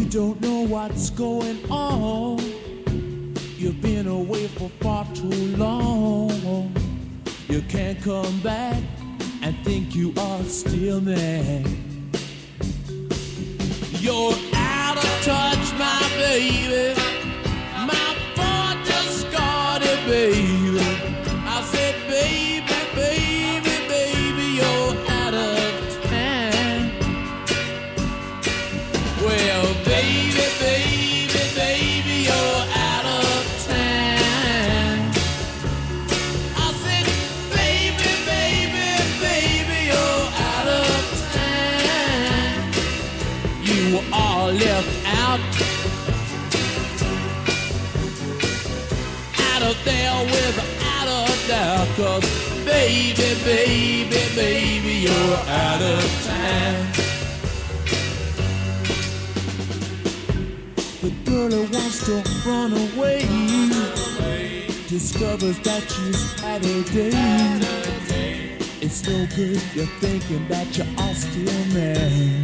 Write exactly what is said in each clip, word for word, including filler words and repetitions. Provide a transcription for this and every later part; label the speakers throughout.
Speaker 1: don't know what's going on. You've been away for far too long. You can't come back and think you are still there. You're out of touch, my baby. My boy just got it, baby. I said, baby, baby, baby, you're out of time. Well, baby, baby, baby, you're out of time. I said, baby, baby, baby, you're out of time. You are left out, out of there without a doubt. 'Cause baby, baby, baby, you're out of time. The girl who wants to run away discovers that she's had a day. It's no good, you're thinking that you are still mad.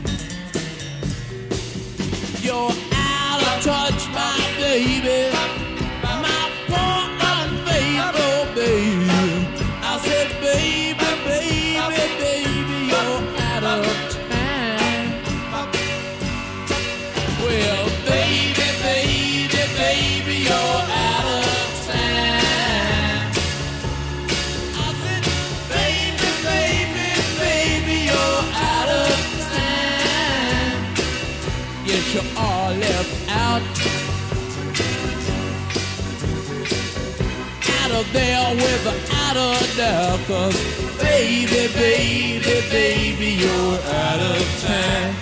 Speaker 1: You're out of touch, my baby. My poor unfaithful baby. I said, baby, baby, baby, you're out of time. Well, baby, baby, baby, you're out of time. I said, baby, baby, baby, you're out of time. Yes, you are left out, out of there without a doubt. 'Cause baby, baby, baby, you're out of time.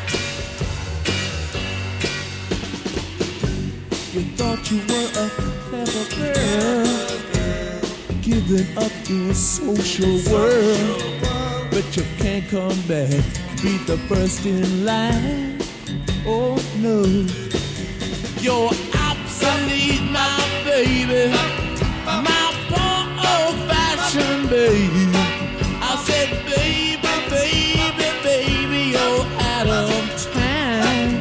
Speaker 1: You thought you were a clever girl, giving up your social world, but you can't come back, be the first in line. Oh no, you're obsolete, my baby, my poor old-fashioned baby. I said, baby, baby, baby, you're out of time.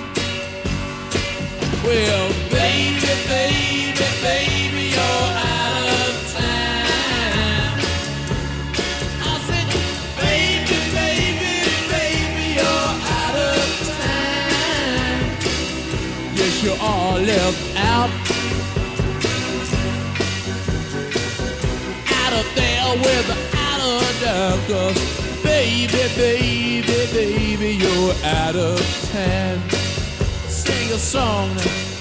Speaker 1: Well, baby, baby, baby, you're out of time. I said, baby, baby, baby, you're out of time. Yes, you are left out, out of there without a doubt. 'Cause baby, baby, baby, you're out of time. Sing a song now.